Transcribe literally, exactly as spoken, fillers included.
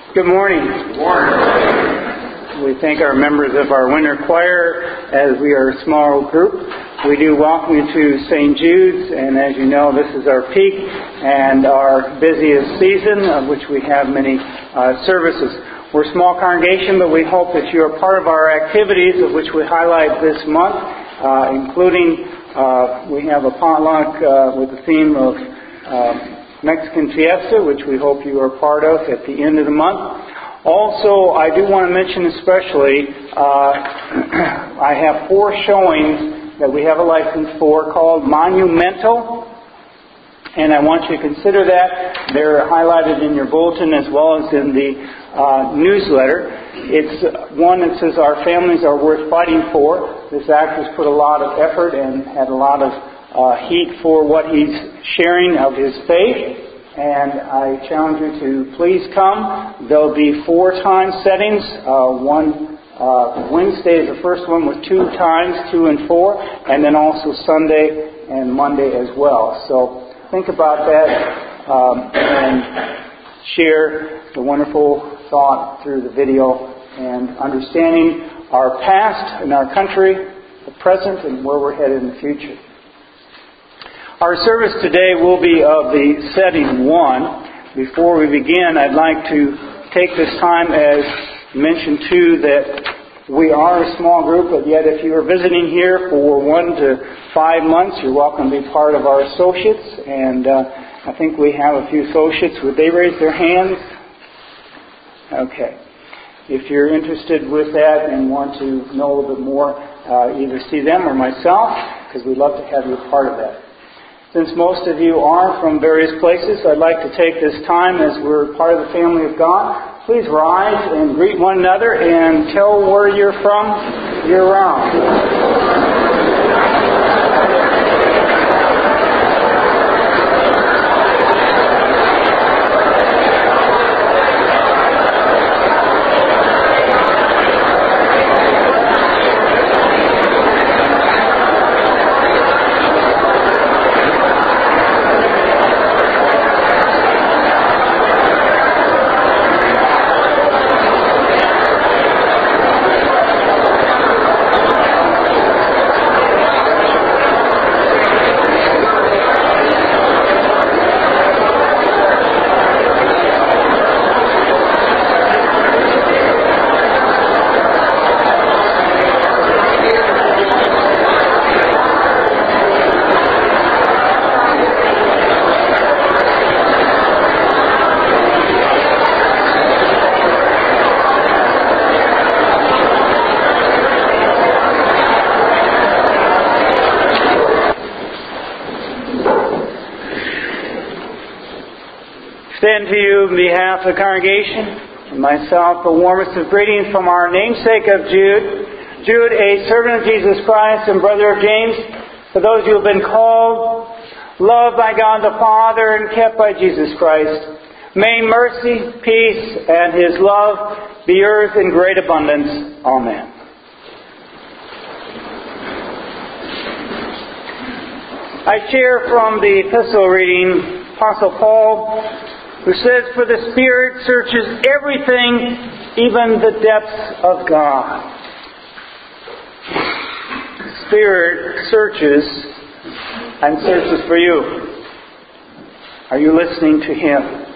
Good morning. Good morning. We thank our members of our winter choir as we are a small group. We do welcome you to Saint Jude's, and as you know, this is our peak and our busiest season, of which we have many uh, services. We're a small congregation, but we hope that you are part of our activities, of which we highlight this month, uh, including uh, we have a potluck uh, with the theme of uh, Mexican Fiesta, which we hope you are part of at the end of the month. Also, I do want to mention especially, uh, I have four showings that we have a license for called Monumental, and I want you to consider that. They're highlighted in your bulletin as well as in the uh, newsletter. It's one that says our families are worth fighting for. This actor's put a lot of effort and had a lot of Uh, heat for what he's sharing of his faith, and I challenge you to please come. There'll be four time settings. Uh, one uh, Wednesday is the first one with two times, two and four, and then also Sunday and Monday as well. So think about that um, and share the wonderful thought through the video and understanding our past and our country, the present, and where we're headed in the future. Our service today will be of the setting one. Before we begin, I'd like to take this time as mentioned too that we are a small group, but yet if you are visiting here for one to five months, you're welcome to be part of our associates. And uh, I think we have a few associates. Would they raise their hands? Okay. If you're interested with that and want to know a little bit more, uh, either see them or myself, because we'd love to have you a part of that. Since most of you are from various places, I'd like to take this time as we're part of the family of God. Please rise and greet one another and tell where you're from year-round. Extend to you on behalf of the congregation and myself the warmest of greetings from our namesake of Jude. Jude, a servant of Jesus Christ and brother of James, for those who have been called, loved by God the Father, and kept by Jesus Christ. May mercy, peace, and His love be yours in great abundance. Amen. I share from the epistle reading, Apostle Paul, who says, "For the Spirit searches everything, even the depths of God." The Spirit searches and searches for you. Are you listening to Him?